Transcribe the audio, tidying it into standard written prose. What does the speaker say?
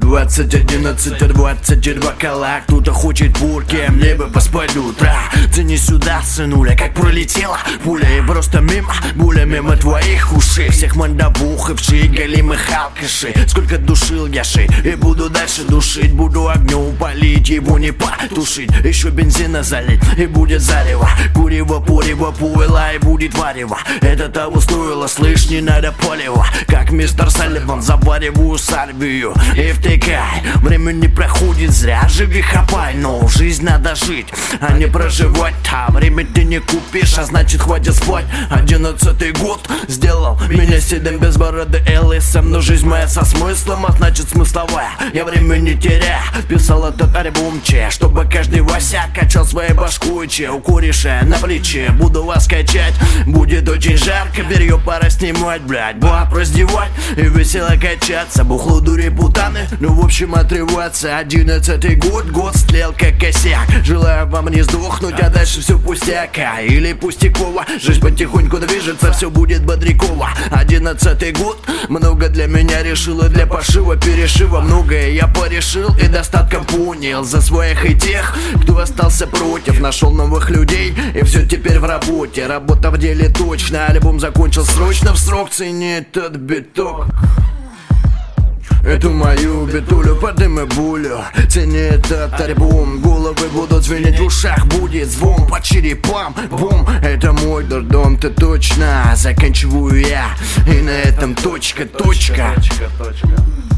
20:11, 22 кола. Кто-то хочет бурки, а мне бы поспать до утра. Ты не сюда, сынуля, как пролетела пуля. И просто мимо, пуля мимо твоих ушей. Всех мандавуховших, голимых алкашей. Сколько душил я шей, и буду дальше душить. Буду огню палить, его не потушить. Еще бензина залить, и будет зарево. Курево, пурево, пуэла, и будет варево. Это того стоило, слышь, не надо полево. Как мистер Салливан, завариваю сальвию и втыкай. Время не проходит зря, живи хапай. Но жизнь надо жить, а не проживать. А время ты не купишь, а значит хватит спать. 11-й год сделал меня седым без бороды Элисом. Но жизнь моя со смыслом, а значит смысловая. Я время не теряю, писал этот альбомче, чтобы каждый Вася качал своей башку. И у кореша на плече буду вас качать. Будет очень жарко, белье пора снимать, блядь. Баб раздевать и весело качаться. Бухло, дури, путаны, ну в общем отрываться. 11-й год стлел как косяк. Желаю вам не сдохнуть, а дальше все пустяка. Или пустяково, жизнь потихоньку движется, все будет бодряково. 11-й год, много для меня решил, и для пошива, перешива. Многое я порешил и достатком понял. За своих и тех, кто остался против. Нашел новых людей, и все теперь в работе. Работа в деле точно, альбом закончил срочно в срок. Цени этот биток, эту мою битулю, подымай булю. Цени этот альбом, головы будут звенеть, в ушах будет звон по черепам. Бум, это мой дурдом, ты точно. Заканчиваю я, и на этом точка.